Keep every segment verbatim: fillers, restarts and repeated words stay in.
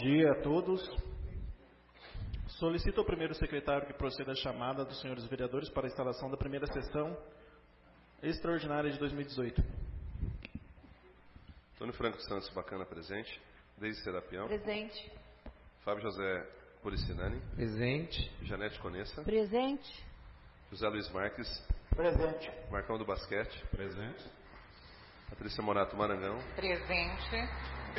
dia a todos. Solicito ao primeiro secretário que proceda à chamada dos senhores vereadores para a instalação da primeira sessão extraordinária de dois mil e dezoito. Antônio Franco Santos Bacana, presente. Deise Serapião. Presente. Fábio José Poricinani. Presente. Janete Conessa. Presente. José Luiz Marques. Presente. Marcão do Basquete. Presente. Patrícia Morato Marangão. Presente.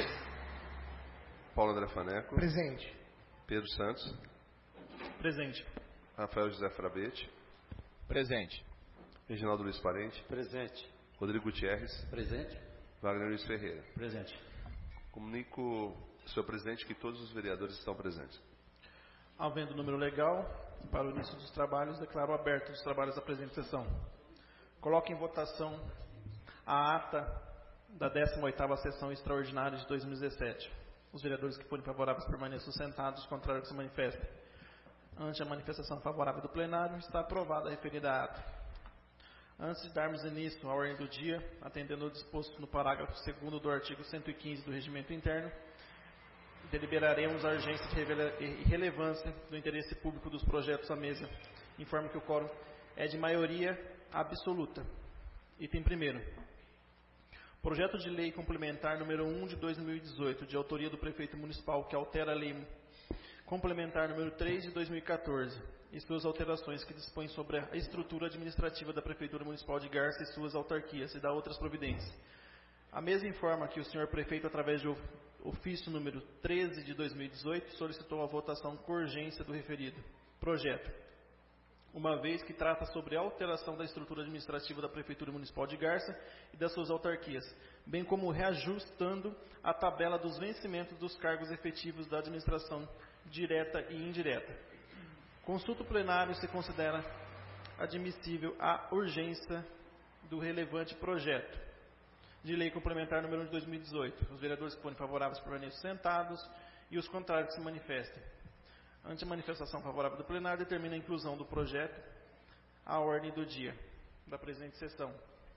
Paulo André Faneco. Presente. Pedro Santos. Presente. Rafael José Frabete. Presente. Reginaldo Luiz Parente. Presente. Rodrigo Gutierrez. Presente. Wagner Luiz Ferreira. Presente. Comunico, senhor presidente, que todos os vereadores estão presentes. Havendo número legal, para o início dos trabalhos, declaro aberto os trabalhos da presente sessão. Coloco em votação a ata da décima oitava sessão extraordinária de dois mil e dezessete. Os vereadores que forem favoráveis permaneçam sentados, os contrários que se manifestem. Ante a manifestação favorável do plenário, está aprovada a referida ata. Antes de darmos início à ordem do dia, atendendo ao disposto no parágrafo segundo do artigo cento e quinze do Regimento Interno, deliberaremos a urgência e relevância do interesse público dos projetos à mesa. Informo que o quórum é de maioria absoluta. Item primeiro. Projeto de lei complementar número um de dois mil e dezoito, de autoria do prefeito municipal, que altera a lei complementar número três de dois mil e quatorze, e suas alterações que dispõem sobre a estrutura administrativa da Prefeitura Municipal de Garça e suas autarquias, e dá outras providências. A mesma informa que o senhor prefeito, através de ofício número treze de dois mil e dezoito, solicitou a votação com urgência do referido projeto, uma vez que trata sobre a alteração da estrutura administrativa da Prefeitura Municipal de Garça e das suas autarquias, bem como reajustando a tabela dos vencimentos dos cargos efetivos da administração direta e indireta. Consulta o plenário se considera admissível a urgência do relevante projeto de lei complementar número um de dois mil e dezoito. Os vereadores que forem favoráveis permaneçam sentados e os contrários que se manifestem. Ante a manifestação favorável do plenário, determina a inclusão do projeto à ordem do dia da presente sessão.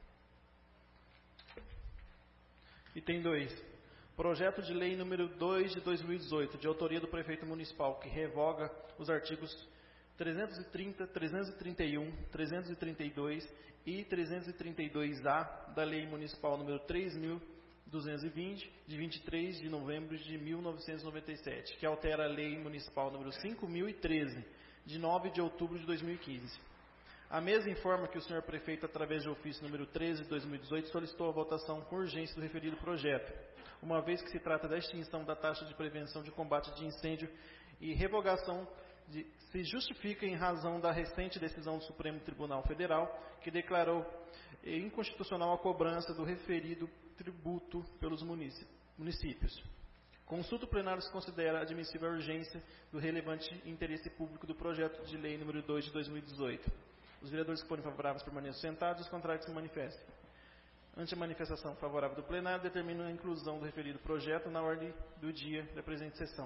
Item dois. Projeto de lei número dois de dois mil e dezoito, de autoria do prefeito municipal, que revoga os artigos trezentos e trinta, trezentos e trinta e um, trezentos e trinta e dois e trezentos e trinta e dois A da Lei Municipal número três mil duzentos e vinte, de vinte e três de novembro de mil novecentos e noventa e sete, que altera a Lei Municipal número cinco mil e treze, de nove de outubro de dois mil e quinze. A mesma informa que o senhor prefeito, através de ofício número treze de dois mil e dezoito, solicitou a votação com urgência do referido projeto, uma vez que se trata da extinção da taxa de prevenção de combate de incêndio e revogação de, se justifica em razão da recente decisão do Supremo Tribunal Federal, que declarou inconstitucional a cobrança do referido tributo pelos municípios. Consulta o plenário se considera admissível a urgência do relevante interesse público do projeto de lei número dois de dois mil e dezoito. Os vereadores que forem favoráveis permaneçam sentados, os contrários se manifestem. Ante a manifestação favorável do plenário, determino a inclusão do referido projeto na ordem do dia da presente sessão.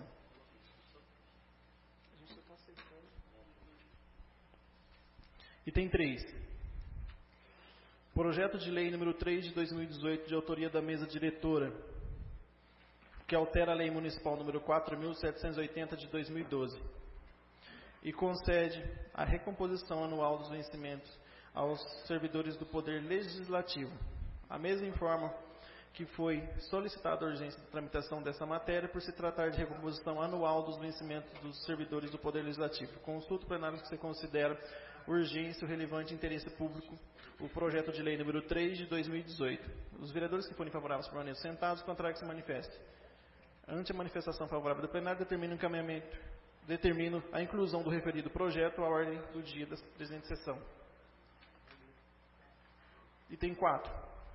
Item três. Projeto de lei número três de dois mil e dezoito, de autoria da mesa diretora, que altera a lei municipal número quatro mil setecentos e oitenta de dois mil e doze e concede a recomposição anual dos vencimentos aos servidores do Poder Legislativo. A mesma informa que foi solicitada a urgência de tramitação dessa matéria por se tratar de recomposição anual dos vencimentos dos servidores do Poder Legislativo. Consulta o plenário que se considera urgência o relevante interesse público o projeto de lei número três de dois mil e dezoito. Os vereadores que forem favoráveis permaneçam sentados, o contrário que se manifeste. Ante a manifestação favorável do plenário, determino o encaminhamento, determino a inclusão do referido projeto à ordem do dia da presente sessão. Item quatro.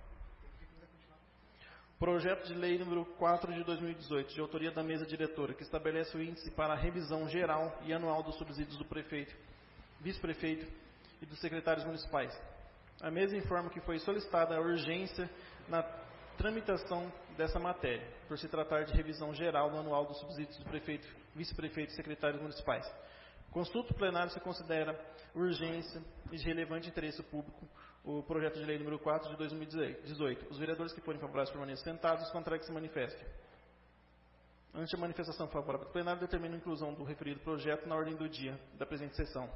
Projeto de lei número quatro de dois mil e dezoito, de autoria da mesa diretora, que estabelece o índice para a revisão geral e anual dos subsídios do prefeito, vice-prefeito e dos secretários municipais. A mesa informa que foi solicitada a urgência na tramitação dessa matéria, por se tratar de revisão geral no anual dos subsídios do prefeito, vice-prefeito e secretários municipais. Consulta o plenário se considera urgência e de relevante interesse público o projeto de lei número quatro de dois mil e dezoito. Os vereadores que forem favoráveis permaneçam sentados, os contrários que se manifestem. Ante a manifestação favorável do plenário, determino a inclusão do referido projeto na ordem do dia da presente sessão.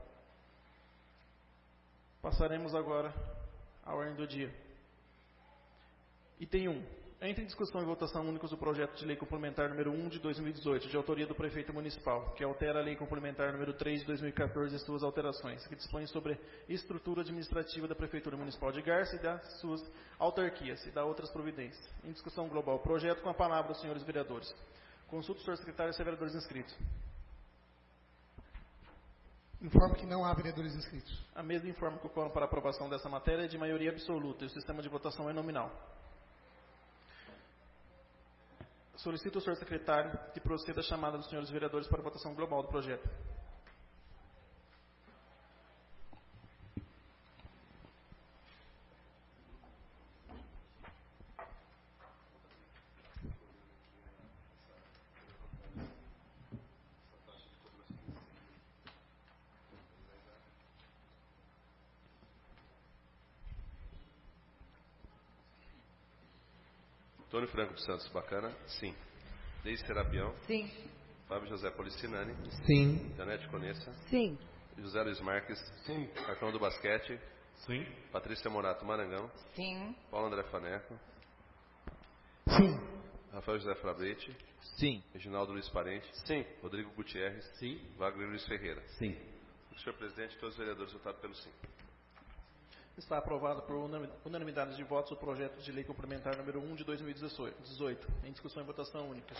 Passaremos agora à ordem do dia. Item um. Entra em discussão e votação únicos o projeto de lei complementar número um de dois mil e dezoito, de autoria do prefeito municipal, que altera a lei complementar número três de dois mil e quatorze e suas alterações, que dispõe sobre estrutura administrativa da Prefeitura Municipal de Garça e das suas autarquias e da outras providências. Em discussão global, projeto com a palavra os senhores vereadores. Consulta o senhor secretário e os vereadores inscritos. Informo que não há vereadores inscritos. A mesa informa que o quórum para aprovação dessa matéria é de maioria absoluta e o sistema de votação é nominal. Solicito ao senhor secretário que proceda a chamada dos senhores vereadores para a votação global do projeto. Antônio Franco dos Santos Bacana, sim. Deise Serapião. Sim. Fábio José Policinani. Sim. Janete Conessa. Sim. José Luiz Marques. Sim. Marcão do Basquete. Sim. Patrícia Morato Marangão. Sim. Paulo André Faneco. Sim. Rafael José Frabete. Sim. Reginaldo Luiz Parente. Sim. Rodrigo Gutierrez. Sim. Wagner Luiz Ferreira. Sim. Senhor presidente, todos os vereadores votaram pelo sim. Está aprovado por unanimidade de votos o projeto de lei complementar número um de dois mil e dezoito, em discussão e votação únicas.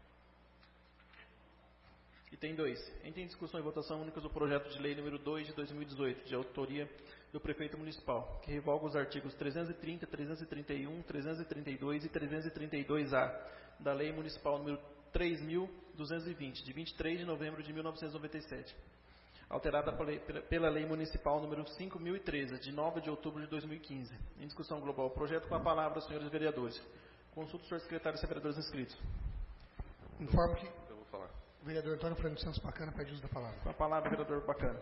Item dois. Entra em discussão e votação únicas o projeto de lei número dois de dois mil e dezoito, de autoria do prefeito municipal, que revoga os artigos trezentos e trinta, trezentos e trinta e um, trezentos e trinta e dois e trezentos e trinta e dois A da Lei Municipal número três mil duzentos e vinte, de vinte e três de novembro de mil novecentos e noventa e sete. Alterada pela Lei Municipal número cinco mil e treze, de nove de outubro de dois mil e quinze. Em discussão global, projeto com a palavra aos senhores vereadores. Consulta o senhor secretário e os vereadores inscritos. Informo que Eu vou falar. o vereador Antônio Franco dos Santos Bacana pede uso da palavra. Com a palavra, vereador Bacana.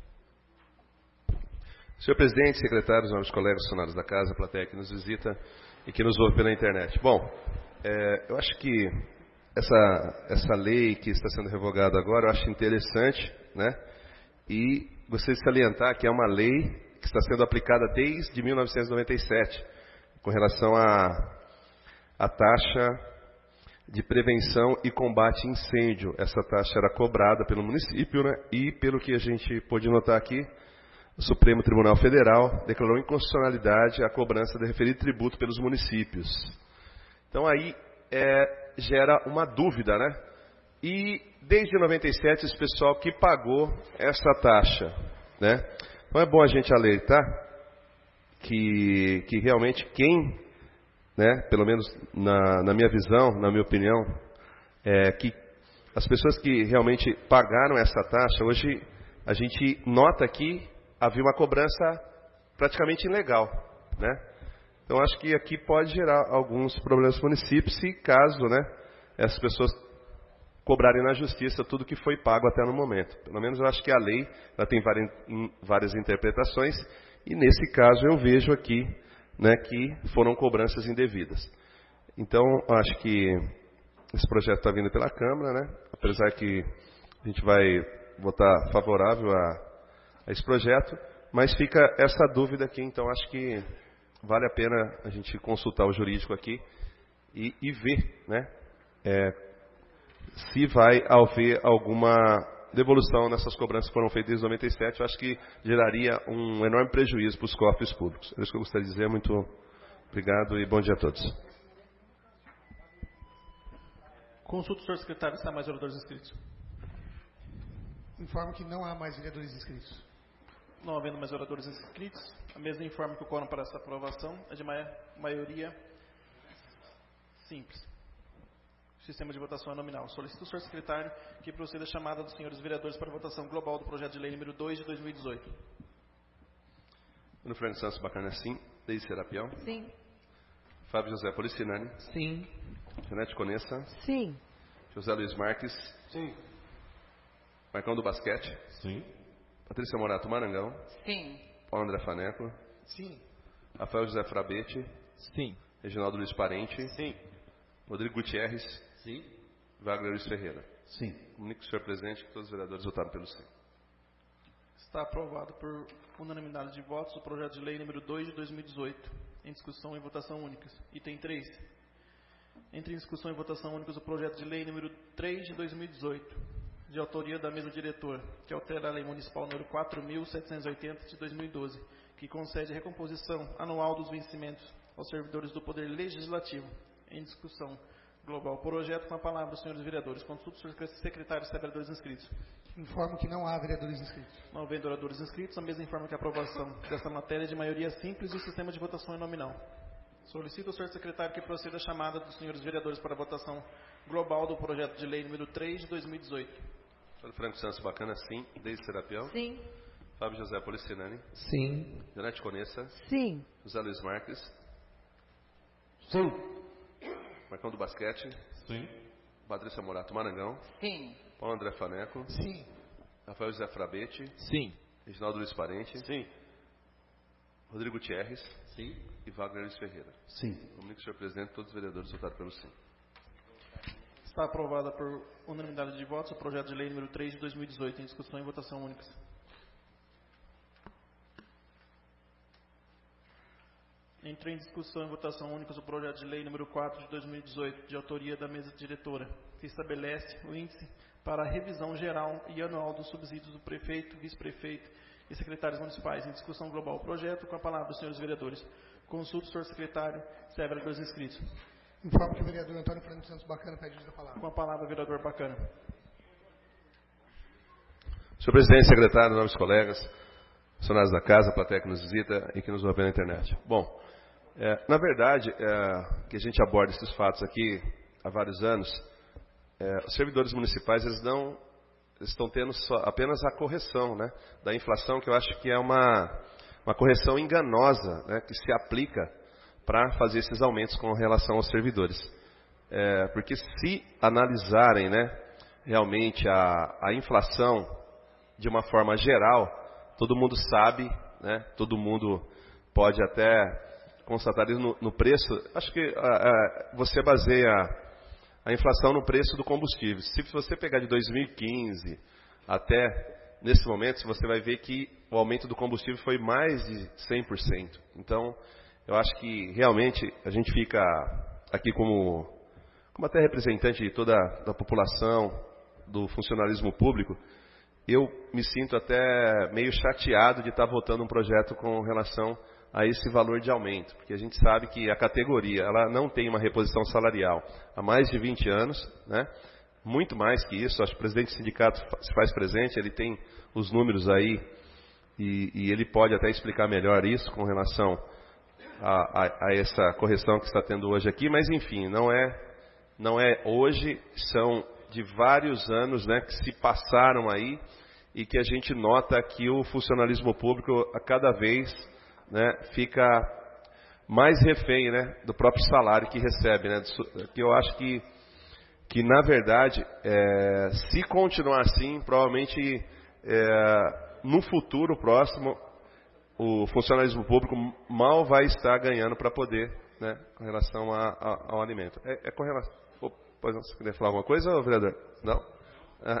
Senhor presidente, secretários, nobres colegas, funcionários da casa, a plateia que nos visita e que nos ouve pela internet. Bom, é, eu acho que essa, essa lei que está sendo revogada agora, eu acho interessante, né? E gostaria de salientar que é uma lei que está sendo aplicada desde mil novecentos e noventa e sete, com relação à a, a taxa de prevenção e combate a incêndio. Essa taxa era cobrada pelo município, né? E pelo que a gente pôde notar aqui, o Supremo Tribunal Federal declarou inconstitucionalidade a cobrança do referido tributo pelos municípios. Então aí é, gera uma dúvida, né? E desde noventa e sete esse pessoal que pagou essa taxa, né? Então é bom a gente alertar que, que realmente quem, né, pelo menos na, na minha visão, na minha opinião, é que as pessoas que realmente pagaram essa taxa, hoje a gente nota que havia uma cobrança praticamente ilegal, né? Então acho que aqui pode gerar alguns problemas para o município se caso, né, essas pessoas cobrarem na justiça tudo que foi pago até no momento. Pelo menos eu acho que a lei ela tem várias, várias interpretações e nesse caso eu vejo aqui, né, que foram cobranças indevidas. Então acho que esse projeto está vindo pela Câmara, né? Apesar que a gente vai votar favorável a, a esse projeto, mas fica essa dúvida aqui, então acho que vale a pena a gente consultar o jurídico aqui e, e ver, né, é, se vai haver alguma devolução nessas cobranças que foram feitas desde noventa e sete. Eu acho que geraria um enorme prejuízo para os cofres públicos. É isso que eu gostaria de dizer. Muito obrigado e bom dia a todos. Consulta o senhor secretário se há mais vereadores inscritos. Informo que não há mais vereadores inscritos. Não havendo mais vereadores inscritos, a mesa informa que o quórum para essa aprovação é de ma- maioria simples. O sistema de votação é nominal. Solicito o senhor secretário que proceda a chamada dos senhores vereadores para a votação global do projeto de lei número dois de dois mil e dezoito. No Franco Santos Bacana, sim. Deise Serapião. Sim. Fábio José Policinani. Sim. Janete Conessa. Sim. José Luiz Marques. Sim. Marcão do Basquete. Sim. Patrícia Morato Marangão. Sim. Paulo André Faneco. Sim. Rafael José Frabete. Sim. Reginaldo Luiz Parente. Sim. Rodrigo Gutierrez. Sim. Wagner Luiz Ferreira. Sim. Comunico ao senhor presidente que todos os vereadores votaram pelo sim. Está aprovado por unanimidade de votos o projeto de lei número dois de dois mil e dezoito, em discussão e votação únicas. Item três. Entre em discussão e votação únicas o projeto de lei número três de dois mil e dezoito, de autoria da mesa diretora, que altera a lei municipal número quatro mil setecentos e oitenta de dois mil e doze, que concede recomposição anual dos vencimentos aos servidores do Poder Legislativo. Em discussão global. Projeto com a palavra, senhores vereadores. Consulta os secretários e vereadores inscritos. Informo que não há vereadores inscritos. Não havendo vereadores inscritos, a mesa informa que a aprovação desta matéria é de maioria simples e o sistema de votação é nominal. Solicito ao senhor secretário que proceda a chamada dos senhores vereadores para a votação global do projeto de lei número três de dois mil e dezoito. Senhor Franco Santos Bacana, sim. Deise Serapião. Sim. Fábio José Policinani. Sim. Janete Conessa. Sim. José Luiz Marques. Sim. Marcão do Basquete. Sim. Patrícia Morato Marangão. Sim. Paulo André Faneco. Sim. Rafael José Frabete. Sim. Reginaldo Luiz Parente. Sim. Rodrigo Thierres. Sim. E Wagner Luiz Ferreira. Sim. Comunico ao senhor presidente que todos os vereadores votaram pelo sim. Está aprovada por unanimidade de votos o projeto de lei número três de dois mil e dezoito, em discussão e votação únicas. Entra em discussão e votação únicas o projeto de lei número quatro de dois mil e dezoito, de autoria da mesa diretora, que estabelece o índice para a revisão geral e anual dos subsídios do prefeito, vice-prefeito e secretários municipais. Em discussão global o projeto, com a palavra dos senhores vereadores. Consulta o senhor secretário, se há vereadores inscritos. Informo que o vereador Antônio Fernando Santos Bacana pede uso da palavra. Com a palavra, vereador Bacana. Senhor presidente, secretário, nobres colegas, funcionários da casa, plateia que nos visita e que nos ouve pela internet. Bom, é, na verdade, é, que a gente aborda esses fatos aqui há vários anos, é, os servidores municipais eles não eles estão tendo só, apenas a correção, né, da inflação, que eu acho que é uma, uma correção enganosa, né, que se aplica para fazer esses aumentos com relação aos servidores. É, porque se analisarem, né, realmente a, a inflação de uma forma geral, todo mundo sabe, né, todo mundo pode até constatar isso no, no preço. Acho que a, a, você baseia a inflação no preço do combustível. Se você pegar de dois mil e quinze até nesse momento, você vai ver que o aumento do combustível foi mais de cem por cento. Então, eu acho que realmente a gente fica aqui como, como até representante de toda a população, do funcionalismo público, eu me sinto até meio chateado de estar votando um projeto com relação a esse valor de aumento, porque a gente sabe que a categoria ela não tem uma reposição salarial há mais de vinte anos, né? Muito mais que isso. Acho que o presidente do sindicato se faz presente, ele tem os números aí e, e ele pode até explicar melhor isso com relação a, a, a essa correção que está tendo hoje aqui, mas enfim, não é, não é hoje, são de vários anos, né, que se passaram aí e que a gente nota que o funcionalismo público a cada vez, né, fica mais refém, né, do próprio salário que recebe, né, que eu acho que, que na verdade, é, se continuar assim, provavelmente é, no futuro próximo, o funcionalismo público mal vai estar ganhando para poder, né, com relação a, a, ao alimento. É, é com relação... Oh, pois não, você queria falar alguma coisa, vereador? Não? Ah,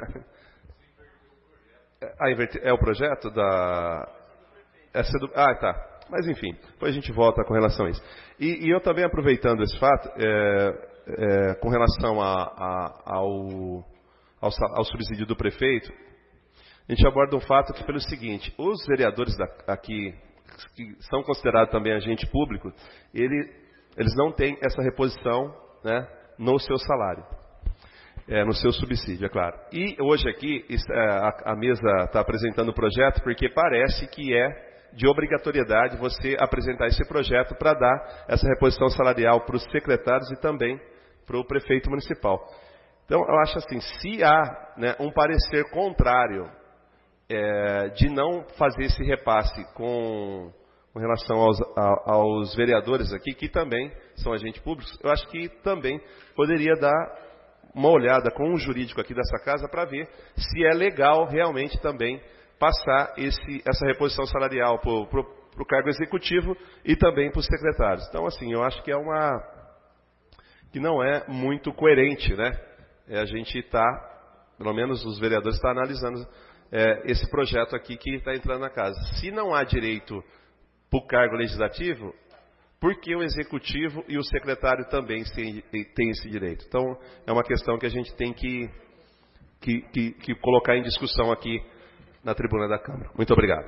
é, é o projeto da... Essa do, ah, tá. Mas enfim, depois a gente volta com relação a isso. E, e eu também aproveitando esse fato, é, é, com relação a, a, ao, ao, ao subsídio do prefeito, a gente aborda um fato que pelo seguinte, os vereadores da, aqui, que são considerados também agente público, ele, eles não têm essa reposição, né, no seu salário, é, no seu subsídio, é claro. E hoje aqui a, a mesa está apresentando o projeto porque parece que é de obrigatoriedade você apresentar esse projeto para dar essa reposição salarial para os secretários e também para o prefeito municipal. Então, eu acho assim, se há, né, um parecer contrário é, de não fazer esse repasse com, com relação aos, a, aos vereadores aqui, que também são agentes públicos, eu acho que também poderia dar uma olhada com um jurídico aqui dessa casa para ver se é legal realmente também passar esse, essa reposição salarial para o cargo executivo e também para os secretários. Então, assim, eu acho que é uma que não é muito coerente, né? é a gente está, pelo menos os vereadores estão analisando é, esse projeto aqui que está entrando na casa. Se não há direito para o cargo legislativo, por que o executivo e o secretário também têm esse direito? Então, é uma questão que a gente tem que, que, que, que colocar em discussão aqui na tribuna da Câmara. Muito obrigado.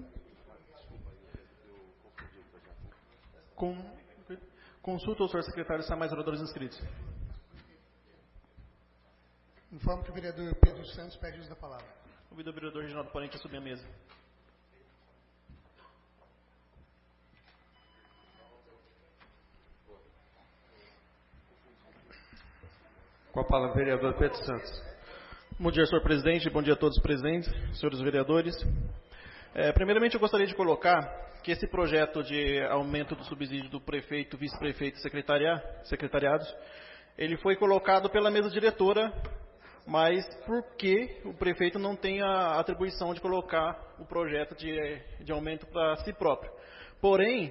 Com, consulta o senhor secretário se há mais oradores inscritos. Informo que o vereador Pedro Santos pede uso da palavra. Convido o vereador Reginaldo Parente a subir a mesa. Com a palavra, vereador Pedro Santos. Bom dia, senhor presidente. Bom dia a todos os presentes, senhores vereadores. É, primeiramente, eu gostaria de colocar que esse projeto de aumento do subsídio do prefeito, vice-prefeito e secretaria, secretariados, ele foi colocado pela mesa diretora, mas porque o prefeito não tem a atribuição de colocar o projeto de, de aumento para si próprio. Porém,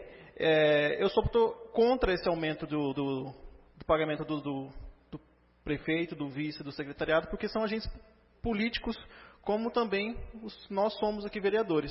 é, eu sou contra esse aumento do, do, do pagamento do, do, do prefeito, do vice, do secretariado, porque são agentes políticos, como também os, nós somos aqui vereadores.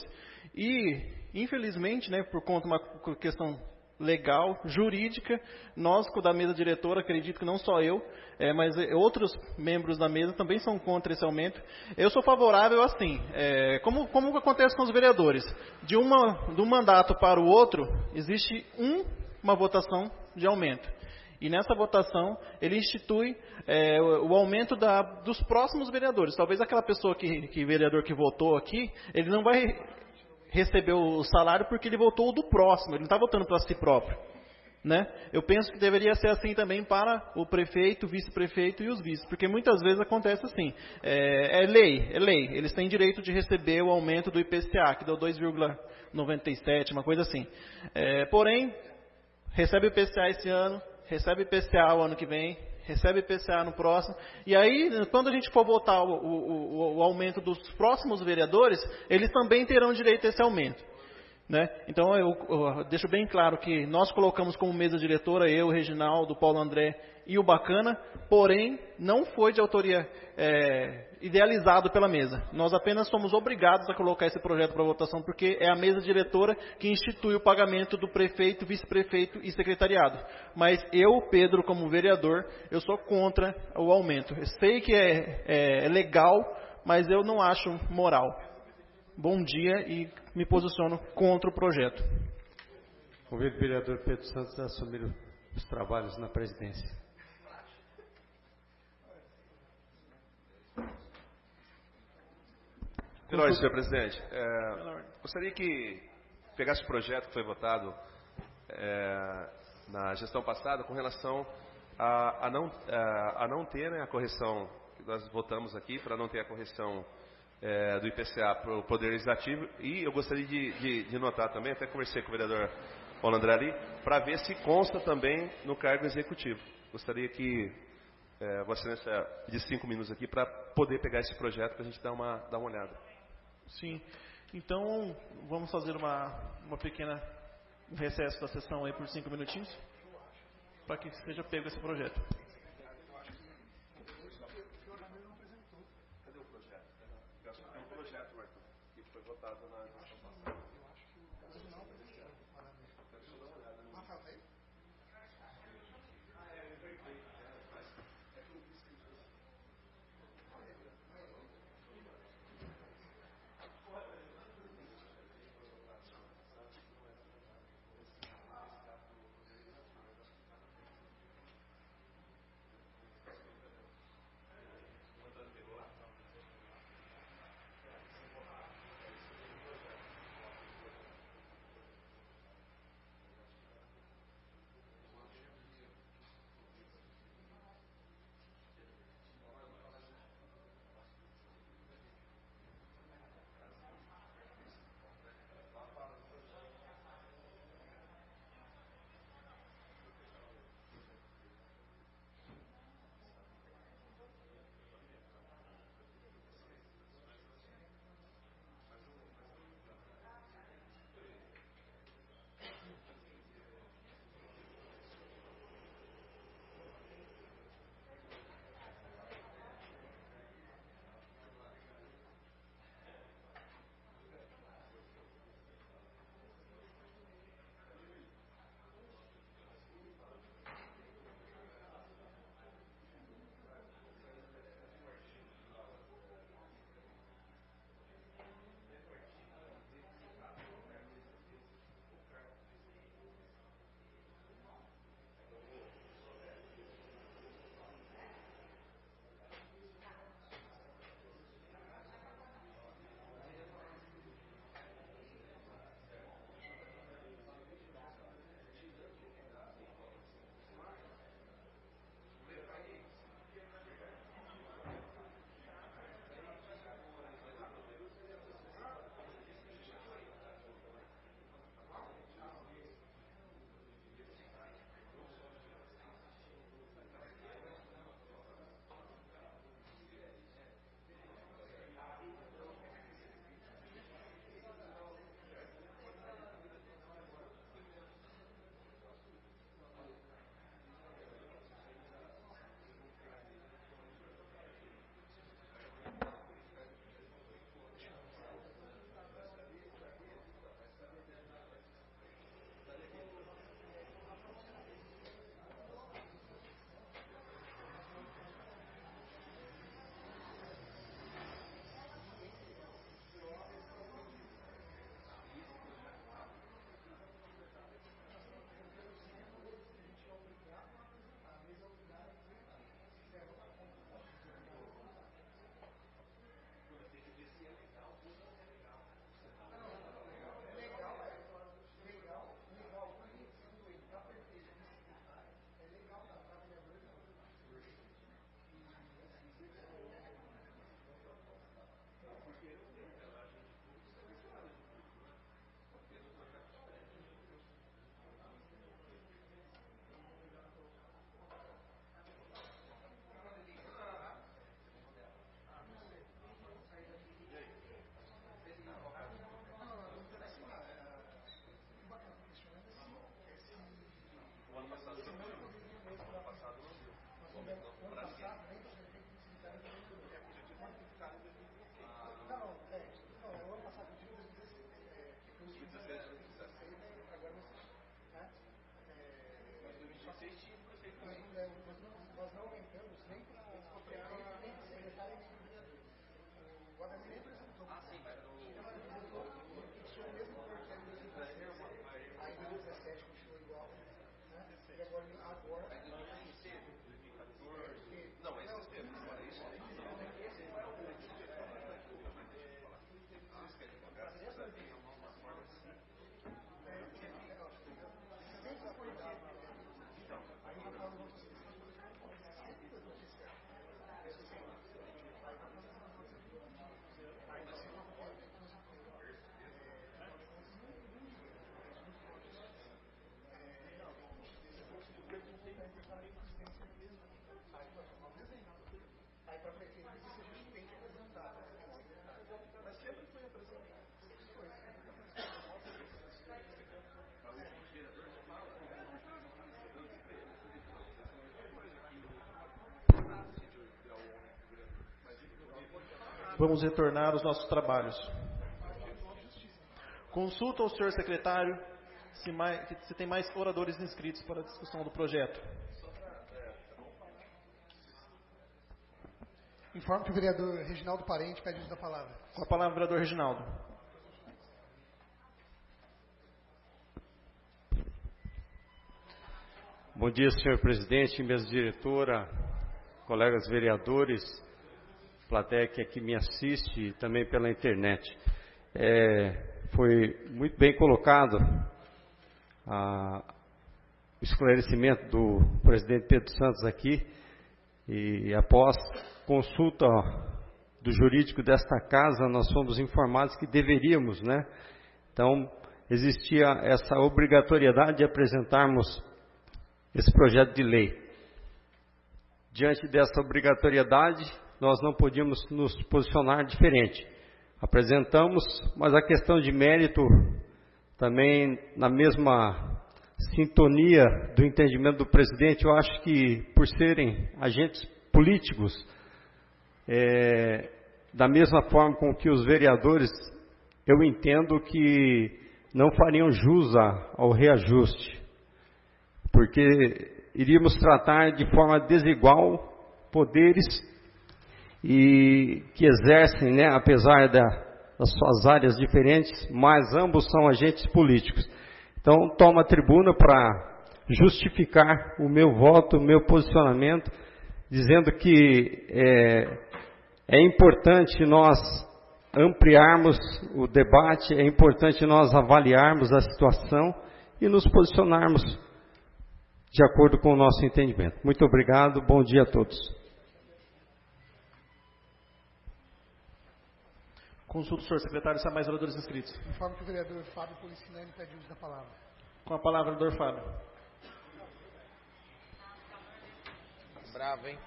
E, infelizmente, né, por conta de uma questão legal, jurídica, nós da mesa diretora, acredito que não só eu, é, mas outros membros da mesa também são contra esse aumento. Eu sou favorável assim, é, como, como acontece com os vereadores, de, uma, de um mandato para o outro, existe um, uma votação de aumento. E nessa votação, ele institui é, o, o aumento da, dos próximos vereadores. Talvez aquela pessoa que, que vereador que votou aqui, ele não vai recebeu o salário porque ele votou do próximo, ele não está votando para si próprio. Né? Eu penso que deveria ser assim também para o prefeito, o vice-prefeito e os vices, porque muitas vezes acontece assim, é, é lei, é lei, eles têm direito de receber o aumento do I P C A, que deu dois vírgula noventa e sete, uma coisa assim. É, porém, recebe o I P C A esse ano, recebe I P C A o ano que vem, recebe I P C A no próximo, e aí, quando a gente for votar o, o, o aumento dos próximos vereadores, eles também terão direito a esse aumento. Né? Então, eu, eu deixo bem claro que nós colocamos como mesa diretora, eu, Reginaldo, Paulo André e o Bacana, porém, não foi de autoria é, idealizado pela mesa. Nós apenas somos obrigados a colocar esse projeto para votação, porque é a mesa diretora que institui o pagamento do prefeito, vice-prefeito e secretariado. Mas eu, Pedro, como vereador, eu sou contra o aumento. Eu sei que é, é, é legal, mas eu não acho moral. Bom dia e me posiciono contra o projeto. Convido o vereador Pedro Santos a assumir os trabalhos na presidência. Não, senhor presidente, é, gostaria que pegasse o projeto que foi votado é, na gestão passada com relação a, a, não, a, a não ter, né, a correção que nós votamos aqui, para não ter a correção é, do I P C A para o Poder Legislativo, e eu gostaria de, de, de notar também, até conversei com o vereador Paulo André ali, para ver se consta também no cargo executivo. Gostaria que é, Vossa Excelência pedisse cinco minutos aqui para poder pegar esse projeto para a gente dar uma, dar uma olhada. Sim, então vamos fazer uma, uma pequena um recesso da sessão aí por cinco minutinhos, para que seja pego esse projeto. Cadê o projeto? Eu acho que tem um projeto, Arthur, que foi votado na gestão passada. Vamos retornar aos nossos trabalhos. Consulta ao senhor secretário se, mais, se tem mais oradores inscritos para a discussão do projeto. Informo que o vereador Reginaldo Parente pede uso da palavra. Com a palavra, vereador Reginaldo. Bom dia, senhor presidente, mesa diretora, colegas vereadores, plateia que aqui me assiste e também pela internet. É, foi muito bem colocado a, o esclarecimento do presidente Pedro Santos aqui, e após consulta do jurídico desta casa, nós fomos informados que deveríamos, né? Então, existia essa obrigatoriedade de apresentarmos esse projeto de lei. Diante dessa obrigatoriedade, nós não podíamos nos posicionar diferente. Apresentamos, mas a questão de mérito, também na mesma sintonia do entendimento do presidente, eu acho que por serem agentes políticos, é, da mesma forma com que os vereadores, eu entendo que não fariam jus ao reajuste, porque iríamos tratar de forma desigual poderes e que exercem, né, apesar da, das suas áreas diferentes, mas ambos são agentes políticos. Então, tomo a tribuna para justificar o meu voto, o meu posicionamento, dizendo que é, é importante nós ampliarmos o debate, é importante nós avaliarmos a situação e nos posicionarmos de acordo com o nosso entendimento. Muito obrigado, bom dia a todos. Consulta o senhor secretário se há mais oradores inscritos. Informo que o vereador Fábio Policinelli pede uso da palavra. Com a palavra, vereador Fábio. Bravo, hein?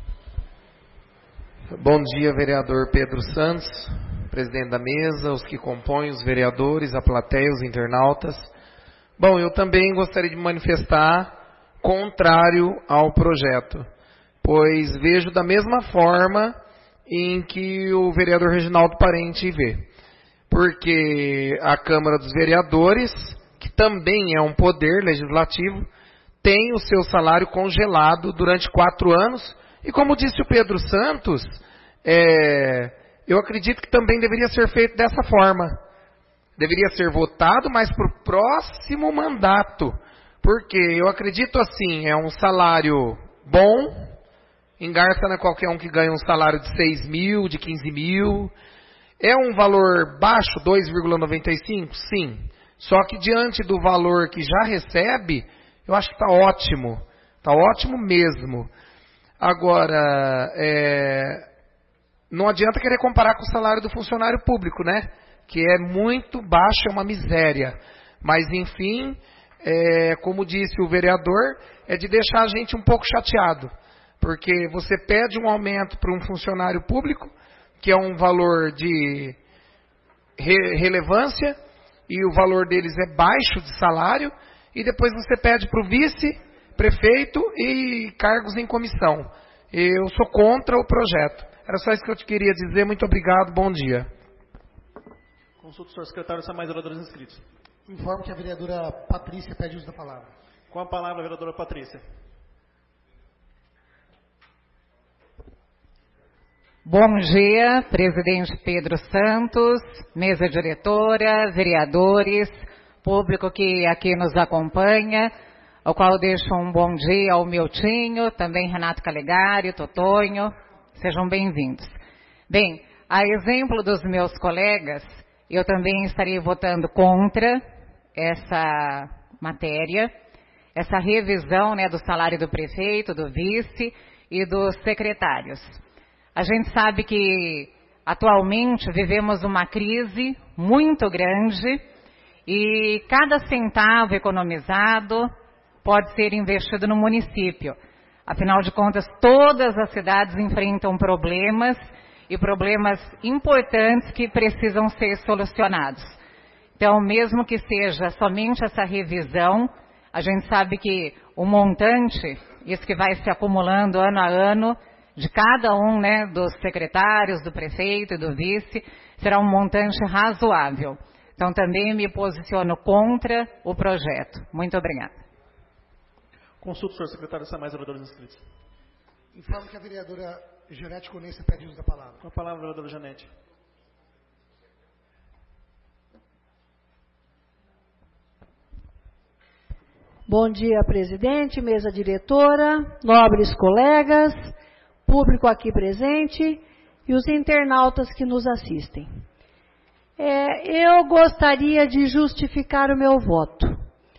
Bom dia, vereador Pedro Santos, presidente da mesa, os que compõem, os vereadores, a plateia, os internautas. Bom, eu também gostaria de manifestar contrário ao projeto, pois vejo da mesma forma em que o vereador Reginaldo Parente vê. Porque a Câmara dos Vereadores, que também é um poder legislativo, tem o seu salário congelado durante quatro anos, e como disse o Pedro Santos, é, eu acredito que também deveria ser feito dessa forma. Deveria ser votado, mas para o próximo mandato. Porque eu acredito assim, é um salário bom, engarça na qualquer um que ganha um salário de seis mil, de quinze mil. É um valor baixo, dois vírgula noventa e cinco? Sim. Só que diante do valor que já recebe, eu acho que está ótimo. Está ótimo mesmo. Agora, é, não adianta querer comparar com o salário do funcionário público, né? Que é muito baixo, é uma miséria. Mas, enfim, é, como disse o vereador, é de deixar a gente um pouco chateado. Porque você pede um aumento para um funcionário público, que é um valor de re- relevância, e o valor deles é baixo de salário, e depois você pede para o vice-prefeito e cargos em comissão. Eu sou contra o projeto. Era só isso que eu te queria dizer. Muito obrigado, bom dia. Consulta o senhor secretário se há mais oradores inscritos. Informo que a vereadora Patrícia pede uso da palavra. Com a palavra, a vereadora Patrícia. Bom dia, presidente Pedro Santos, mesa diretora, vereadores, público que aqui nos acompanha, ao qual deixo um bom dia ao Miltinho, também Renato Calegari, Totonho, sejam bem-vindos. Bem, a exemplo dos meus colegas, eu também estarei votando contra essa matéria, essa revisão, né, do salário do prefeito, do vice e dos secretários. A gente sabe que atualmente vivemos uma crise muito grande e cada centavo economizado pode ser investido no município. Afinal de contas, todas as cidades enfrentam problemas e problemas importantes que precisam ser solucionados. Então, mesmo que seja somente essa revisão, a gente sabe que o montante, isso que vai se acumulando ano a ano, de cada um, né, dos secretários, do prefeito e do vice, será um montante razoável. Então, também me posiciono contra o projeto. Muito obrigada. Consulta, senhor secretário, se há mais vereadores inscritos. Informo que a vereadora Janete Conença pede uso da palavra. Com a palavra, vereadora Janete. Bom dia, presidente, mesa diretora, nobres colegas, público aqui presente e os internautas que nos assistem. É, eu gostaria de justificar o meu voto.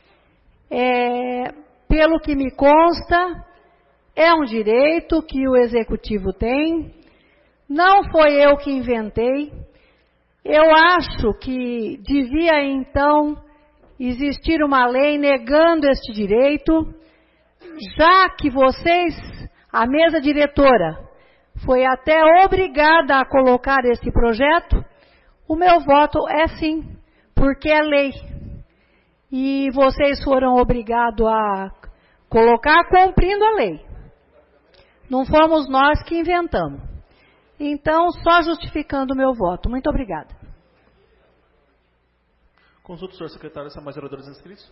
É, pelo que me consta, é um direito que o executivo tem, não foi eu que inventei. Eu acho que devia, então, existir uma lei negando este direito, já que vocês, a mesa diretora, foi até obrigada a colocar esse projeto, o meu voto é sim, porque é lei. E vocês foram obrigados a colocar cumprindo a lei. Não fomos nós que inventamos. Então, só justificando o meu voto. Muito obrigada. Consulta, senhor secretário, se há mais vereadores inscritos.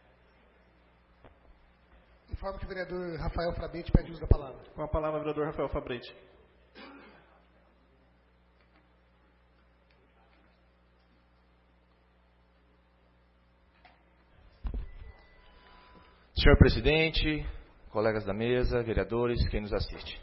Informo que o vereador Rafael Fabrete pede uso da palavra. Com a palavra, vereador Rafael Fabrete. Senhor presidente, colegas da mesa, vereadores, quem nos assiste.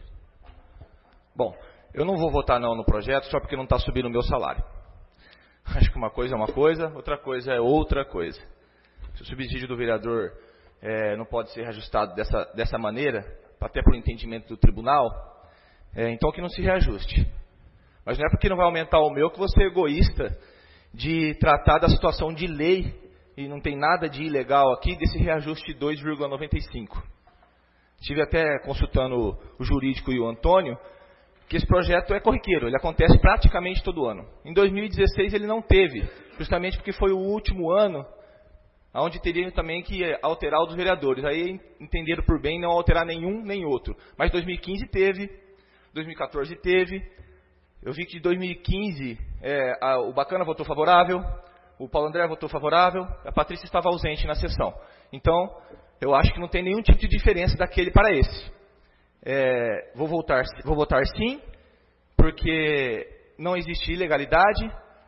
Bom, eu não vou votar não no projeto só porque não está subindo o meu salário. Acho que uma coisa é uma coisa, outra coisa é outra coisa. Se o subsídio do vereador é, não pode ser reajustado dessa, dessa maneira, até por entendimento do tribunal, é, então que não se reajuste. Mas não é porque não vai aumentar o meu que você é egoísta de tratar da situação de lei, e não tem nada de ilegal aqui, desse reajuste de dois vírgula noventa e cinco. Estive até consultando o jurídico e o Antônio, que esse projeto é corriqueiro, ele acontece praticamente todo ano. Em dois mil e dezesseis ele não teve, justamente porque foi o último ano onde teria também que alterar o dos vereadores. Aí entenderam por bem não alterar nenhum nem outro. Mas dois mil e quinze teve, dois mil e quatorze teve, eu vi que de dois mil e quinze é, a, o Bacana votou favorável, o Paulo André votou favorável, a Patrícia estava ausente na sessão. Então, eu acho que não tem nenhum tipo de diferença daquele para esse. É, vou, voltar, vou votar sim, porque não existe ilegalidade,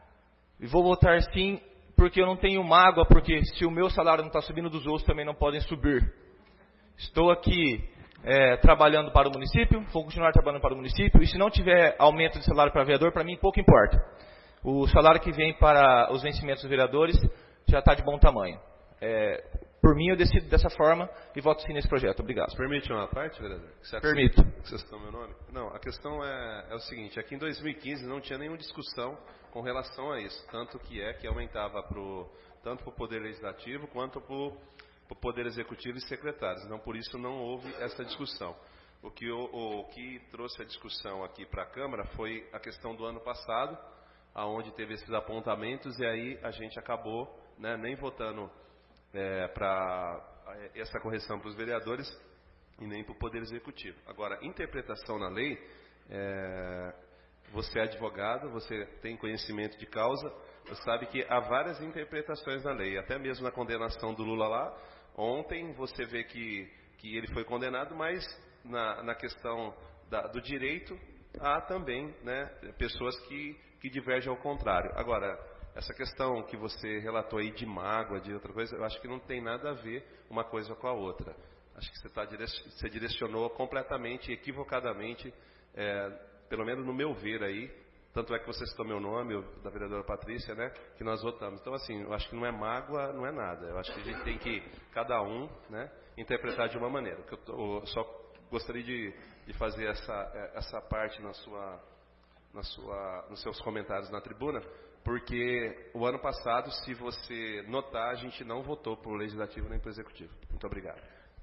e vou votar sim, porque eu não tenho mágoa, porque se o meu salário não está subindo, dos outros também não podem subir. Estou aqui é, trabalhando para o município, vou continuar trabalhando para o município, e se não tiver aumento de salário para vereador, para mim pouco importa. O salário que vem para os vencimentos dos vereadores já está de bom tamanho. É, por mim, eu decido dessa forma e voto sim nesse projeto. Obrigado. Permite uma parte, vereador? Que Permito. Vocês estão meu nome? Não, a questão é, é o seguinte, aqui em dois mil e quinze não tinha nenhuma discussão com relação a isso, tanto que é que aumentava pro, tanto para o Poder Legislativo quanto para o Poder Executivo e secretários. Então, por isso não houve essa discussão. O que, o, o que trouxe a discussão aqui para a Câmara foi a questão do ano passado, aonde teve esses apontamentos, e aí a gente acabou, né, nem votando é, para essa correção para os vereadores e nem para o Poder Executivo. Agora, interpretação na lei, é, você é advogado, você tem conhecimento de causa, você sabe que há várias interpretações na lei, até mesmo na condenação do Lula lá. Ontem você vê que, que ele foi condenado, mas na, na questão da, do direito há também, né, pessoas que que diverge ao contrário. Agora, essa questão que você relatou aí de mágoa, de outra coisa, eu acho que não tem nada a ver uma coisa com a outra. Acho que você, tá, você direcionou completamente, equivocadamente, é, pelo menos no meu ver aí, tanto é que você citou meu nome, da vereadora Patrícia, né, que nós votamos. Então, assim, eu acho que não é mágoa, não é nada. Eu acho que a gente tem que, cada um, né, interpretar de uma maneira. Eu, tô, eu só gostaria de, de fazer essa, essa parte na sua... Na sua, nos seus comentários na tribuna, porque o ano passado, se você notar, a gente não votou para o Legislativo nem para o Executivo. Muito obrigado.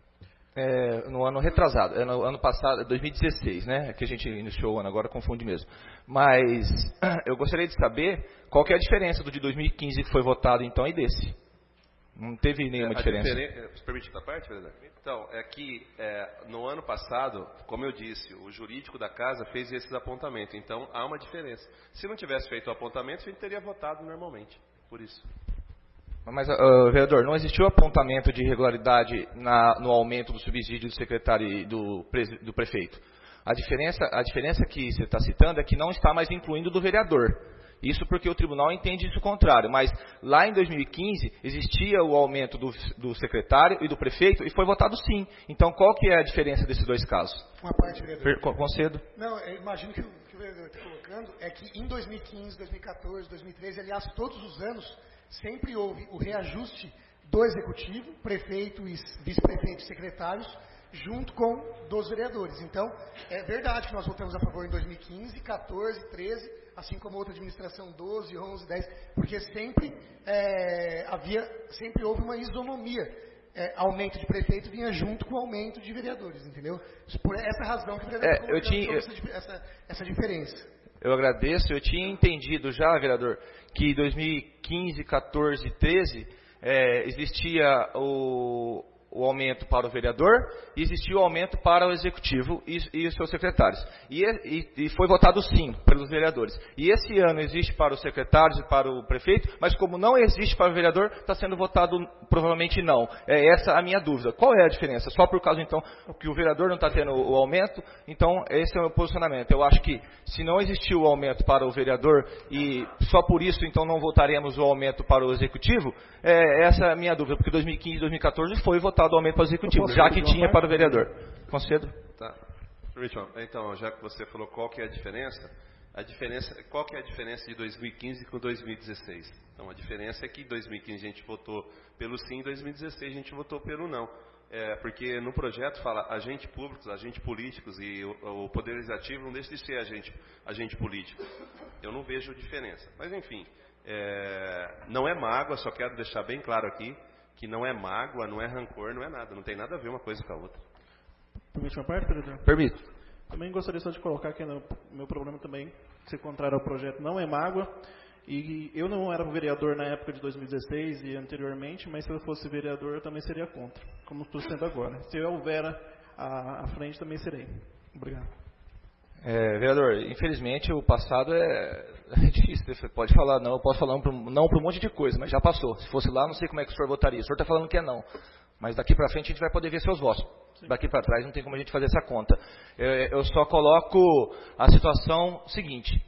É, no ano retrasado, é no ano passado, dois mil e dezesseis, né? Que a gente iniciou o ano, agora confunde mesmo. Mas eu gostaria de saber qual que é a diferença do de dois mil e quinze que foi votado então e desse. Não teve nenhuma a diferença. Diferen... Você permite outra parte, vereador? Então, é que é, no ano passado, como eu disse, o jurídico da casa fez esses apontamentos. Então, há uma diferença. Se não tivesse feito o apontamento, a gente teria votado normalmente. Por isso. Mas, uh, vereador, não existiu apontamento de irregularidade na, no aumento do subsídio do secretário e do, pre, do prefeito. A diferença, a diferença que você está citando é que não está mais incluindo do vereador. Isso porque o tribunal entende isso contrário. Mas lá em dois mil e quinze existia o aumento do, do secretário e do prefeito e foi votado sim. Então qual que é a diferença desses dois casos? Uma parte, vereador. Per, concedo. Não, eu imagino que o que o vereador está colocando é que em dois mil e quinze, dois mil e quatorze, dois mil e treze, aliás, todos os anos, sempre houve o reajuste do executivo, prefeito e vice-prefeito e secretários, junto com dos vereadores. Então, é verdade que nós votamos a favor em dois mil e quinze, quatorze, treze, assim como outra administração, doze, onze, dez, porque sempre é, havia, sempre houve uma isonomia. É, aumento de prefeito vinha junto com o aumento de vereadores, entendeu? Por essa razão que o vereador é, eu tinha, essa, essa, essa diferença. Eu agradeço, eu tinha entendido já, vereador, que em dois mil e quinze, quatorze, treze, é, existia o... o aumento para o vereador e existiu o aumento para o executivo e, e os seus secretários. E, e, e foi votado sim pelos vereadores. E esse ano existe para os secretários e para o prefeito, mas como não existe para o vereador, está sendo votado provavelmente não. É essa a minha dúvida. Qual é a diferença? Só por causa então que o vereador não está tendo o aumento, então esse é o meu posicionamento. Eu acho que se não existiu o aumento para o vereador e só por isso então não votaremos o aumento para o executivo, é, essa é a minha dúvida, porque dois mil e quinze, dois mil e quatorze foi votado do aumento para o executivo, já que tinha para o vereador. Concedo? Tá. Então, já que você falou qual que é a diferença, a diferença, qual que é a diferença de dois mil e quinze com dois mil e dezesseis? Então, a diferença é que em dois mil e quinze a gente votou pelo sim, em dois mil e dezesseis a gente votou pelo não. É, porque no projeto fala agentes públicos, agentes políticos, e o, o Poder Legislativo não deixa de ser agente, agente político. Eu não vejo diferença. Mas, enfim, é, não é mágoa, só quero deixar bem claro aqui, que não é mágoa, não é rancor, não é nada. Não tem nada a ver uma coisa com a outra. Permite uma parte, vereador? Permito. Também gostaria só de colocar que o meu problema também, ser contrário ao projeto, não é mágoa. E eu não era vereador na época de dois mil e dezesseis e anteriormente, mas se eu fosse vereador eu também seria contra, como estou sendo agora. Se eu houver à frente, também serei. Obrigado. É, vereador, infelizmente o passado é, é difícil, você pode falar não, eu posso falar não para um monte de coisa, mas já passou. Se fosse lá, não sei como é que o senhor votaria. O senhor está falando que é não, mas daqui para frente a gente vai poder ver seus votos. Sim. Daqui para trás não tem como a gente fazer essa conta. Eu, eu só coloco a situação seguinte.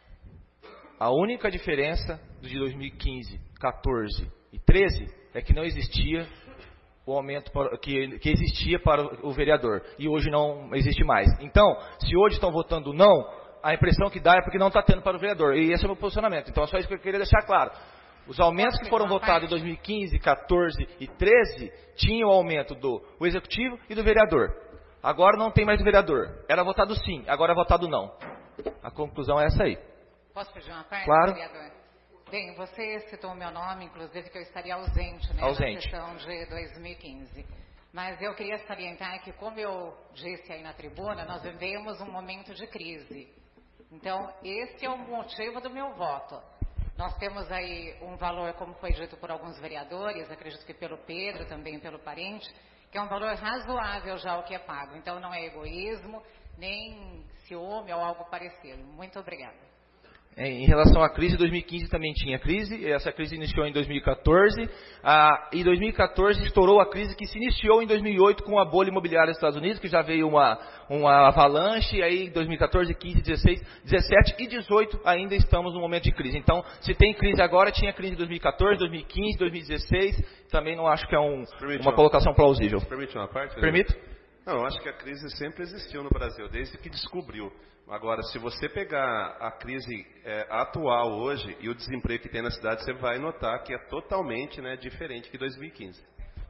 A única diferença de dois mil e quinze, quatorze e treze é que não existia o aumento para, que, que existia para o vereador. E hoje não existe mais. Então, se hoje estão votando não, a impressão que dá é porque não está tendo para o vereador. E esse é o meu posicionamento. Então, é só isso que eu queria deixar claro. Os aumentos que foram votados em dois mil e quinze, quatorze e treze tinham o aumento do o executivo e do vereador. Agora não tem mais do vereador. Era votado sim, agora é votado não. A conclusão é essa aí. Posso pedir uma parte, claro. Vereador? Bem, você citou o meu nome, inclusive, que eu estaria ausente, né, ausente. na sessão de dois mil e quinze. Mas eu queria salientar que, como eu disse aí na tribuna, nós vivemos um momento de crise. Então, esse é o motivo do meu voto. Nós temos aí um valor, como foi dito por alguns vereadores, acredito que pelo Pedro, também pelo parente, que é um valor razoável já o que é pago. Então, não é egoísmo, nem ciúme ou algo parecido. Muito obrigada. Em relação à crise, dois mil e quinze também tinha crise, essa crise iniciou em dois mil e quatorze, ah, e dois mil e quatorze estourou a crise que se iniciou em dois mil e oito com a bolha imobiliária dos Estados Unidos, que já veio uma, uma avalanche, e aí dois mil e quatorze, quinze, dezesseis, dezessete e dezoito ainda estamos no momento de crise. Então, se tem crise agora, tinha crise em dois mil e quatorze, dois mil e quinze, dois mil e dezesseis, também não acho que é um, uma colocação plausível. Permite uma parte? Permito? Não, eu acho que a crise sempre existiu no Brasil, desde que descobriu. Agora, se você pegar a crise é, atual hoje e o desemprego que tem na cidade, você vai notar que é totalmente, né, diferente que dois mil e quinze.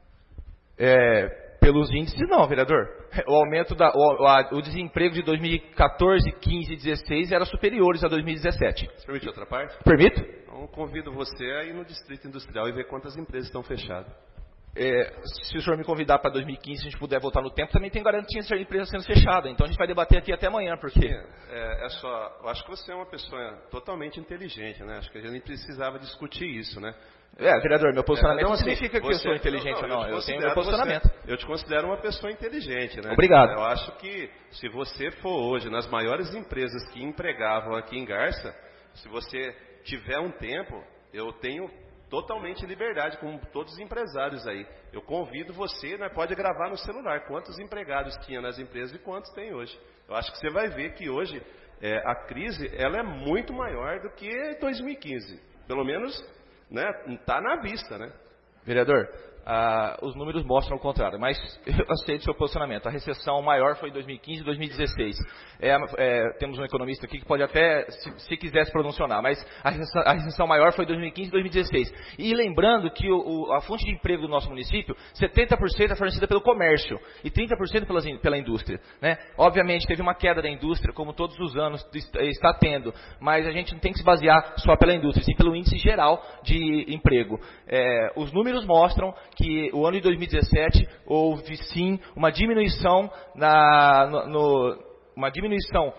É, pelos índices não, vereador. O aumento da, o, a, o desemprego de dois mil e quatorze, quinze e dezesseis era superiores a dois mil e dezessete. Você permite outra parte? Permito? Então, convido você a ir no Distrito Industrial e ver quantas empresas estão fechadas. é, se o senhor me convidar para dois mil e quinze, se a gente puder voltar no tempo, também tem garantia de a empresa sendo fechada. Então a gente vai debater aqui até amanhã, porque... É, é só, eu acho que você é uma pessoa totalmente inteligente, né? Acho que a gente nem precisava discutir isso, né? É, vereador, meu posicionamento é, então, não assim, significa que você, eu sou inteligente ou não, não. Eu, eu tenho meu posicionamento. Você, eu te considero uma pessoa inteligente, né? Obrigado. Eu acho que se você for hoje nas maiores empresas que empregavam aqui em Garça, se você tiver um tempo, eu tenho totalmente liberdade, como todos os empresários aí. Eu convido você, né, pode gravar no celular quantos empregados tinha nas empresas e quantos tem hoje. Eu acho que você vai ver que hoje é, a crise ela é muito maior do que dois mil e quinze. Pelo menos, né, está na vista, né? Vereador, ah, os números mostram o contrário, mas eu aceito o seu posicionamento. A recessão maior foi em dois mil e quinze e dois mil e dezesseis. É, é, temos um economista aqui que pode até, se, se quiser se pronunciar, mas a recessão, a recessão maior foi em dois mil e quinze e dois mil e dezesseis. E lembrando que o, o, a fonte de emprego do nosso município, setenta por cento é fornecida pelo comércio e trinta por cento pelas, pela indústria, né? Obviamente teve uma queda da indústria, como todos os anos está tendo, mas a gente não tem que se basear só pela indústria, sim pelo índice geral de emprego. É, os números mostram que o ano de dois mil e dezessete houve sim uma diminuição na, no, no, uma diminuição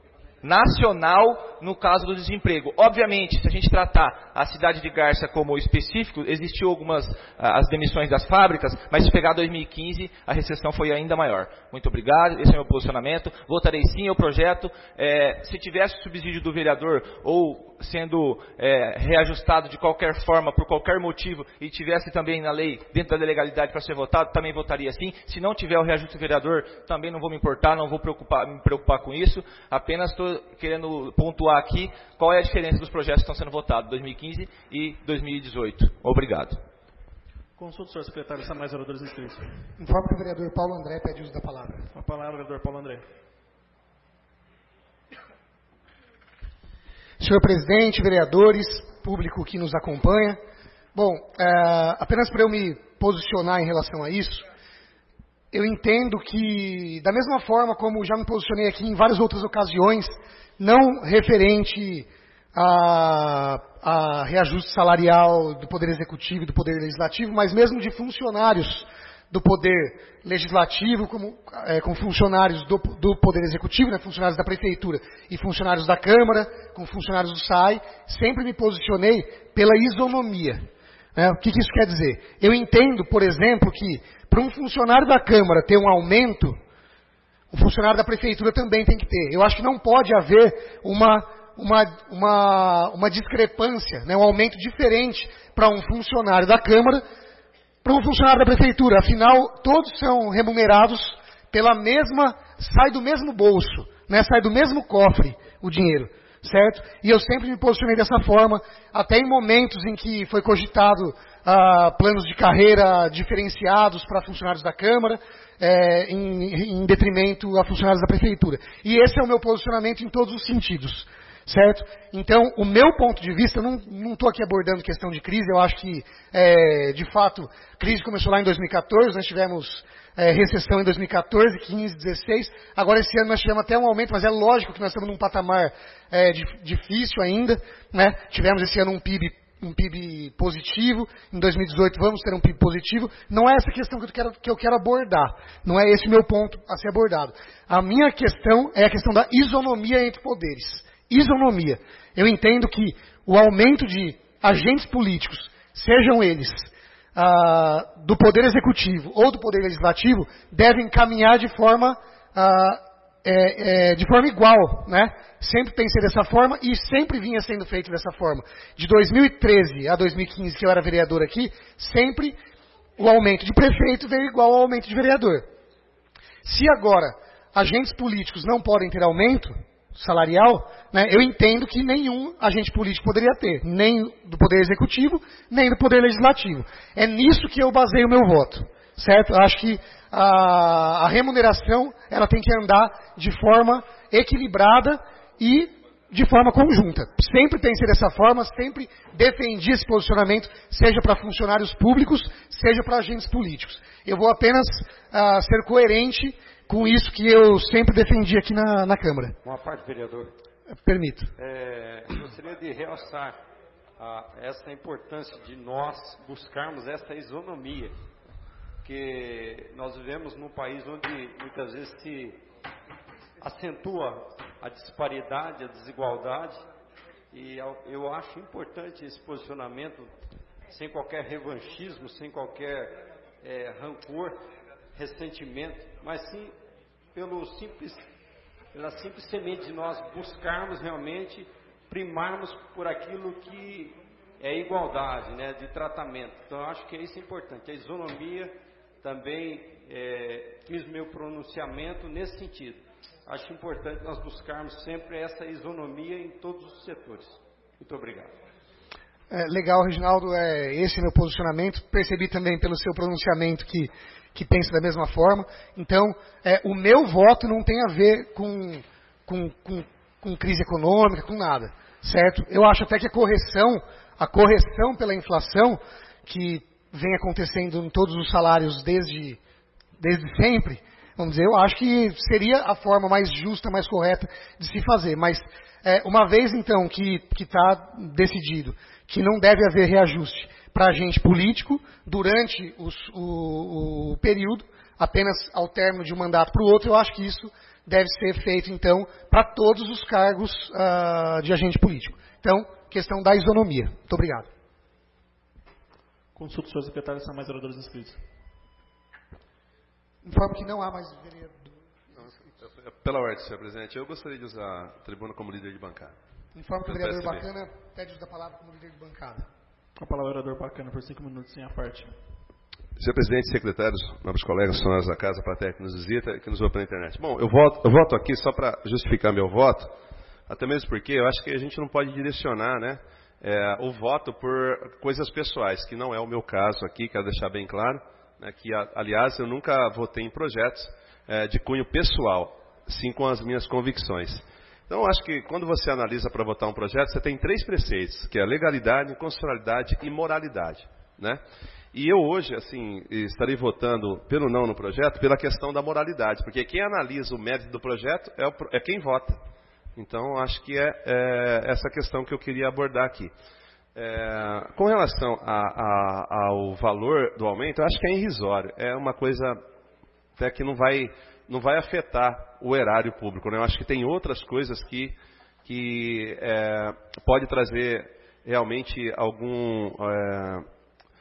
nacional no caso do desemprego. Obviamente, se a gente tratar a cidade de Garça como específico, existiu algumas as demissões das fábricas, mas se pegar dois mil e quinze, a recessão foi ainda maior. Muito obrigado, esse é o meu posicionamento. Votarei sim ao projeto. É, se tivesse subsídio do vereador ou sendo é, reajustado de qualquer forma, por qualquer motivo, e tivesse também na lei, dentro da legalidade para ser votado, também votaria sim. Se não tiver o reajuste do vereador, também não vou me importar, não vou preocupar, me preocupar com isso. Apenas estou querendo pontuar aqui qual é a diferença dos projetos que estão sendo votados, dois mil e quinze e dois mil e dezoito. Obrigado. Consulta o senhor secretário, se há mais vereadores inscritos. Informo que o vereador Paulo André pede uso da palavra. Com a palavra, vereador Paulo André. Senhor presidente, vereadores, público que nos acompanha. Bom, é, apenas para eu me posicionar em relação a isso, eu entendo que, da mesma forma como já me posicionei aqui em várias outras ocasiões, não referente a, a reajuste salarial do Poder Executivo e do Poder Legislativo, mas mesmo de funcionários do Poder Legislativo, como, é, com funcionários do, do Poder Executivo, né, funcionários da Prefeitura e funcionários da Câmara, com funcionários do S A I, sempre me posicionei pela isonomia. Né? O que, que isso quer dizer? Eu entendo, por exemplo, que para um funcionário da Câmara ter um aumento, o funcionário da Prefeitura também tem que ter. Eu acho que não pode haver uma, uma, uma, uma discrepância, né, um aumento diferente para um funcionário da Câmara para um funcionário da Prefeitura. Afinal, todos são remunerados pela mesma, sai do mesmo bolso, né, sai do mesmo cofre o dinheiro, certo? E eu sempre me posicionei dessa forma, até em momentos em que foi cogitado ah, planos de carreira diferenciados para funcionários da Câmara, é, em, em detrimento a funcionários da Prefeitura. E esse é o meu posicionamento em todos os sentidos. Certo? Então, o meu ponto de vista, eu não estou aqui abordando questão de crise, eu acho que, é, de fato, a crise começou lá em dois mil e quatorze, nós tivemos é, recessão em dois mil e quatorze, quinze, dezesseis, agora esse ano nós tivemos até um aumento, mas é lógico que nós estamos num patamar é, difícil ainda, né? Tivemos esse ano um P I B, um P I B positivo, em dois mil e dezoito vamos ter um P I B positivo, não é essa questão que eu quero, que eu quero abordar, não é esse o meu ponto a ser abordado. A minha questão é a questão da isonomia entre poderes. Isonomia. Eu entendo que o aumento de agentes políticos, sejam eles ah, do Poder Executivo ou do Poder Legislativo, devem caminhar de forma, ah, é, é, de forma igual, né? Sempre pensei dessa forma e sempre vinha sendo feito dessa forma. De dois mil e treze a dois mil e quinze, que eu era vereador aqui, sempre o aumento de prefeito veio igual ao aumento de vereador. Se agora agentes políticos não podem ter aumento salarial, né, eu entendo que nenhum agente político poderia ter, nem do Poder Executivo, nem do Poder Legislativo. É nisso que eu baseio o meu voto, certo? Eu acho que a, a remuneração ela tem que andar de forma equilibrada e de forma conjunta. Sempre pensei dessa forma, sempre defendi esse posicionamento, seja para funcionários públicos, seja para agentes políticos. Eu vou apenas uh, ser coerente com isso que eu sempre defendi aqui na, na Câmara. Uma parte, vereador. Permito. É, eu gostaria de realçar ah, essa importância de nós buscarmos essa isonomia. porque nós vivemos num país onde muitas vezes se acentua a disparidade, a desigualdade, e eu acho importante esse posicionamento, sem qualquer revanchismo, sem qualquer é, rancor, ressentimento, mas sim pelo simples, pela simples semente de nós buscarmos realmente, primarmos por aquilo que é igualdade, né, de tratamento. Então, eu acho que isso é importante. A isonomia também é, fiz meu pronunciamento nesse sentido. Acho importante nós buscarmos sempre essa isonomia em todos os setores. Muito obrigado. É, legal, Reginaldo, é, esse é meu posicionamento. Percebi também pelo seu pronunciamento que, que pensa da mesma forma. Então, é, o meu voto não tem a ver com, com, com, com crise econômica, com nada, certo? Eu acho até que a correção, a correção pela inflação, que vem acontecendo em todos os salários desde, desde sempre, vamos dizer, eu acho que seria a forma mais justa, mais correta de se fazer. Mas, é, uma vez então que está decidido que não deve haver reajuste para agente político durante os, o, o período, apenas ao término de um mandato para o outro, eu acho que isso deve ser feito, então, para todos os cargos uh, de agente político. Então, questão da isonomia. Muito obrigado. Consulta o senhor secretário se há mais oradores inscritos. Informo que não há mais vereador. Pela ordem, senhor presidente, eu gostaria de usar a tribuna como líder de bancada. Informo que o vereador Bacana pede uso da palavra como líder de bancada. A palavra ao vereador Bacana por cinco minutos, sem a parte. Senhor presidente, secretários, nobres colegas, funcionários da casa, plateia que nos visita e que nos ouve pela internet. Bom, eu voto, eu voto aqui só para justificar meu voto, até mesmo porque eu acho que a gente não pode direcionar, né, é, o voto por coisas pessoais, que não é o meu caso aqui, quero deixar bem claro, né, que, aliás, eu nunca votei em projetos é, de cunho pessoal, sim com as minhas convicções. Então, eu acho que quando você analisa para votar um projeto, você tem três preceitos, que é legalidade, constitucionalidade e moralidade, né? E eu hoje, assim, estarei votando pelo não no projeto pela questão da moralidade, porque quem analisa o mérito do projeto é, o, é quem vota. Então, acho que é, é essa questão que eu queria abordar aqui. É, com relação a, a, ao valor do aumento, eu acho que é irrisório. É uma coisa até que não vai, não vai afetar o erário público, né? Eu acho que tem outras coisas que, que é, pode trazer realmente algum... É,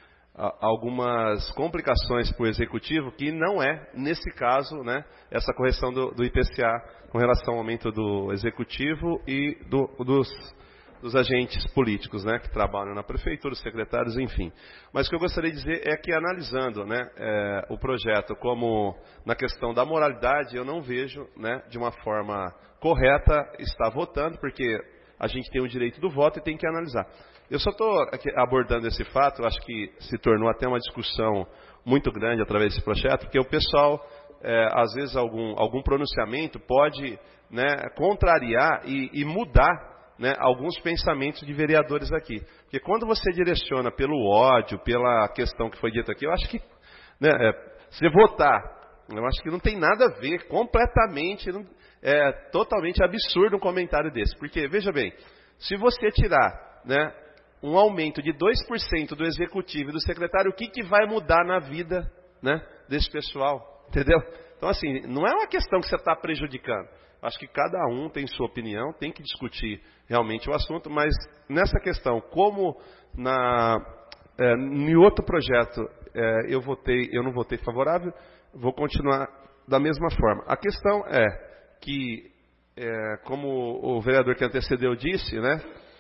algumas complicações para o executivo, que não é, nesse caso, né, essa correção do, do I P C A com relação ao aumento do executivo e do, dos, dos agentes políticos, né, que trabalham na prefeitura, os secretários, enfim. Mas o que eu gostaria de dizer é que, analisando, né, é, o projeto como na questão da moralidade, eu não vejo, né, de uma forma correta estar votando, porque a gente tem o direito do voto e tem que analisar. Eu só estou abordando esse fato, eu acho que se tornou até uma discussão muito grande através desse projeto, porque o pessoal, é, às vezes, algum, algum pronunciamento pode, né, contrariar e, e mudar, né, alguns pensamentos de vereadores aqui. Porque quando você direciona pelo ódio, pela questão que foi dita aqui, eu acho que, né, é, se votar, eu acho que não tem nada a ver, completamente, é totalmente absurdo um comentário desse. Porque, veja bem, se você tirar, né, um aumento de dois por cento do executivo e do secretário, o que, que vai mudar na vida, né, desse pessoal? Entendeu? Então, assim, não é uma questão que você está prejudicando. Acho que cada um tem sua opinião, tem que discutir realmente o assunto, mas nessa questão, como na, é, em outro projeto é, eu, votei, eu não votei favorável, vou continuar da mesma forma. A questão é que, é, como o vereador que antecedeu disse, né,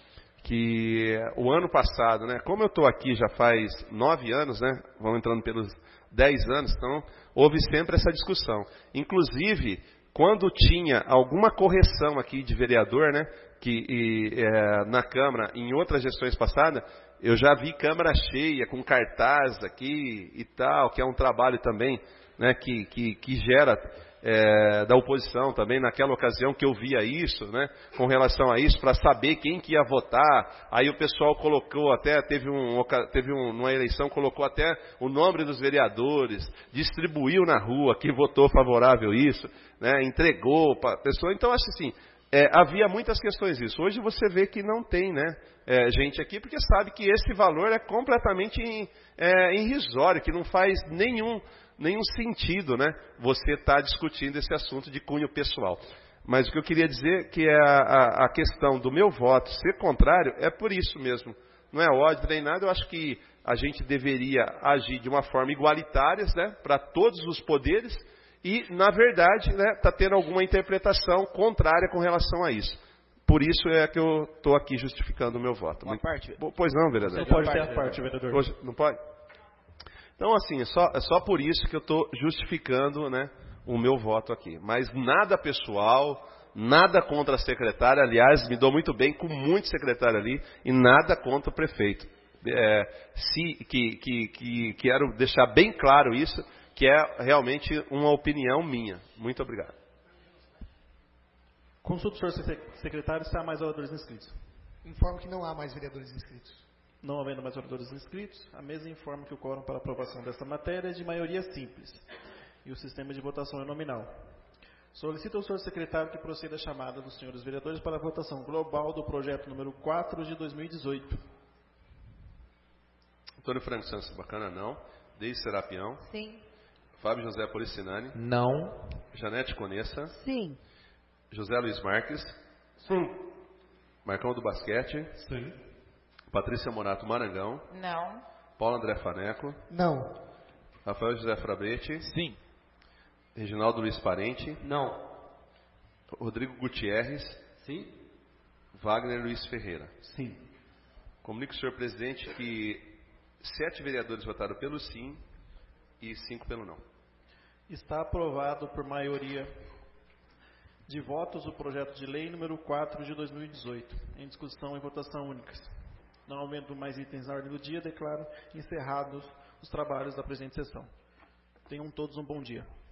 que o ano passado, né, como eu estou aqui já faz nove anos, né, vamos entrando pelos dez anos, então houve sempre essa discussão. Inclusive, quando tinha alguma correção aqui de vereador, né, que e, é, na Câmara, em outras gestões passadas, eu já vi Câmara cheia, com cartaz aqui e tal, que é um trabalho também, né, que, que, que gera... É, da oposição também, naquela ocasião que eu via isso, né, com relação a isso, para saber quem que ia votar. Aí o pessoal colocou até, teve, um, teve um, uma eleição, colocou até o nome dos vereadores, distribuiu na rua quem votou favorável isso, né, entregou para a pessoa. Então, acho assim, é, havia muitas questões isso. Hoje você vê que não tem, né, é, gente aqui, porque sabe que esse valor é completamente in, é, irrisório, que não faz nenhum, nenhum sentido, né, você estar tá discutindo esse assunto de cunho pessoal. Mas o que eu queria dizer que é a, a, a questão do meu voto ser contrário é por isso mesmo. Não é ódio nem nada, eu acho que a gente deveria agir de uma forma igualitária, né, para todos os poderes e, na verdade, está, né, tá tendo alguma interpretação contrária com relação a isso. Por isso é que eu estou aqui justificando o meu voto. Uma parte? Pois não, vereador? Não pode ter a parte, vereador. Hoje, não pode? Então, assim, é só, é só por isso que eu estou justificando, né, o meu voto aqui. Mas nada pessoal, nada contra a secretária. Aliás, me dou muito bem com muito secretário ali e nada contra o prefeito. É, se, que, que, que quero deixar bem claro isso, que é realmente uma opinião minha. Muito obrigado. Consulta o senhor secretário se há mais oradores inscritos. Informo que não há mais vereadores inscritos. Não havendo mais oradores inscritos, a mesa informa que o quórum para aprovação desta matéria é de maioria simples e o sistema de votação é nominal. Solicito ao senhor secretário que proceda a chamada dos senhores vereadores para a votação global do projeto número quatro de dois mil e dezoito. Antônio Franco Santos Bacana, não. Deise Serapião. Sim. Fábio José Policinani. Não. Janete Conessa. Sim. José Luiz Marques. Sim. Marcão do Basquete. Sim. Patrícia Morato Marangão. Não. Paulo André Faneco. Não. Rafael José Frabrete. Sim. Reginaldo Luiz Parente. Não. Rodrigo Gutierrez. Sim? Wagner Luiz Ferreira. Sim. Comunico ao senhor presidente que sete vereadores votaram pelo sim e cinco pelo não. Está aprovado por maioria de votos o projeto de lei número quatro de dois mil e dezoito, em discussão e votação únicas. Não havendo mais itens na ordem do dia, declaro encerrados os trabalhos da presente sessão. Tenham todos um bom dia.